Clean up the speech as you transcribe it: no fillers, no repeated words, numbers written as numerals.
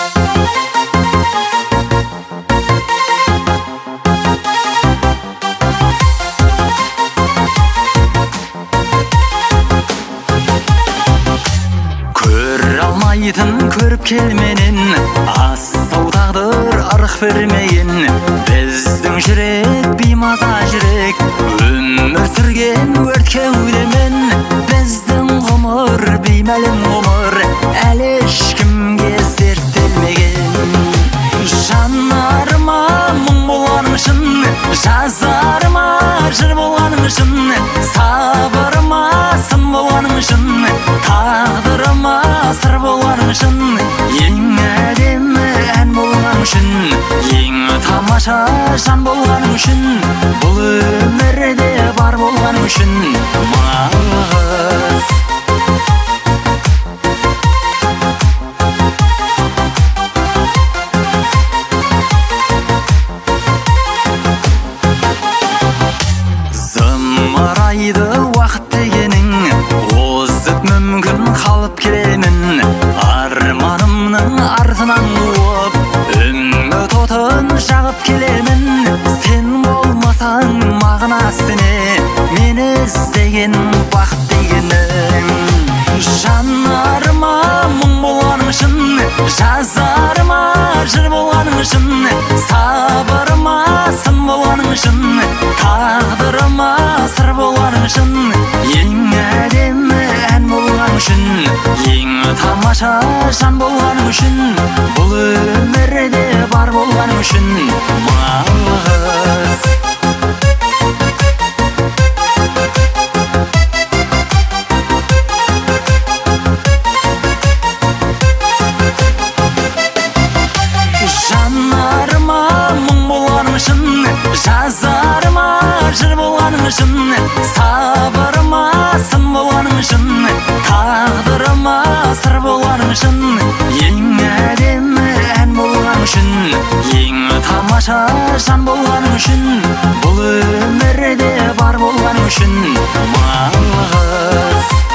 Көріп келменен астау тағдыр ырық бермейін. Біздің жүрек беймаза жүрек, өмір сүрген өрт кеудемен. Біздің ғұмыр беймәлім ғұмыр, әлі ешкімге зерттелмеген. Жанарыма мұң болғаның үшін, жазарыма жыр болғаның үшін, сабырыма сын болғаның үшін, тағдырыма сыр болғаның үшін, ең әдемі ән болғаның үшін, ең тамаша жан болғаның үшін, бұл өмірде бар болғаның үшін, мағыз. Зымырайды уақыт дегенің, озып мүмкін қалып келемін. Арманымның артынан қуып, үміт отын жағып келемін. Сен болмасаң мағынасы не, мені іздеген бақыт дегенің. Жанарыма мұң болғаның үшін, жазарыма жыр болғаның үшін, сабырыма сын болғаның үшін, тағдырыма сыр болғаның үшін, ең әдемі ән болғаның үшін, ең тамаша жан болғаның үшін, бұл өмірде бар болғаның үшін, мағыз. Жанарыма мұң болғаның үшін, жазарыма жыр болғаның үшін, сабырыма сын болғаның үшін, тағдырыма сыр болғаның үшін, ең әдемі ән болғаның үшін, ең тамаша жан болғаның үшін, бұл өмірде бар болғаның үшін, мағыз.